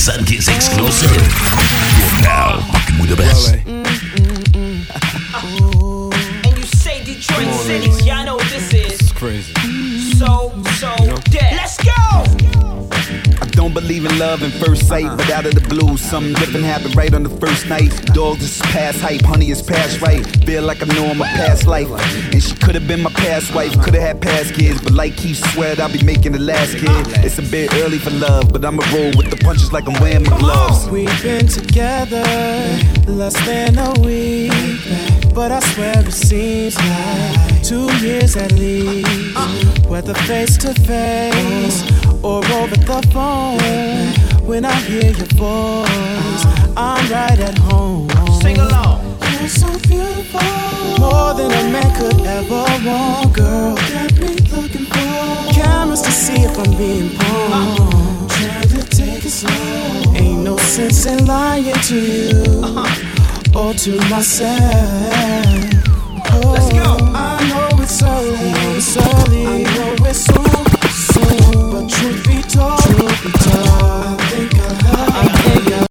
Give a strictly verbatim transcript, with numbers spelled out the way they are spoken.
Sunkiss exclusive. You're now fucking with the best. And you say Detroit City, y'all know what this is. It's crazy. So, so, dead. Let's go! I don't believe in love at first sight, but out of the blue, something different happened right on the first night. Dog, this is past hype, honey, it's past right. Feel like I know I'm a past life, and she could've been my past wife, could've had past kids, but like Keith sweared, I'll be making the last kid. It's a bit early for love, but I'ma roll with the punches like I'm wearing my gloves. We've been together less than a week, but I swear it seems like two years at least. Whether face to face or over the phone, when I hear your voice, I'm right at home. Sing along. You're so beautiful, more than a man could ever want, girl. Got me looking for cameras to see if I'm being pawned. Trying to take it slow. Ain't no sense in lying to you or to myself. Oh. Let's go.